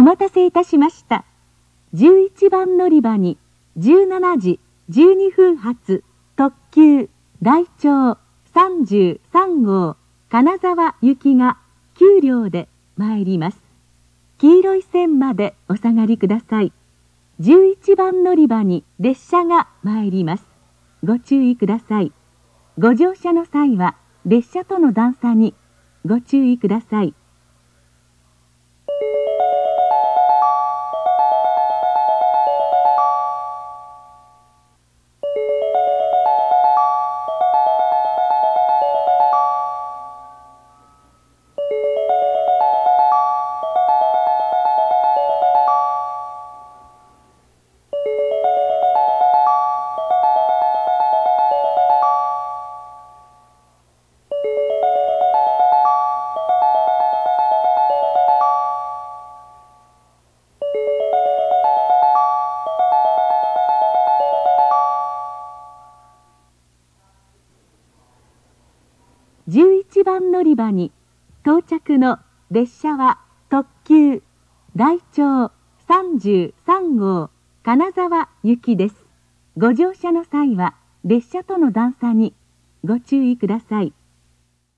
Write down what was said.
待たせいたしました。11番乗り場に17時12分発特急大長33号金沢行きが9両で参ります。黄色い線までお下がりください。11番乗り場に列車が参ります。ご注意ください。ご乗車の際は列車との段差にご注意ください。11番乗り場に到着の列車は特急大長33号金沢行きです。ご乗車の際は列車との段差にご注意ください。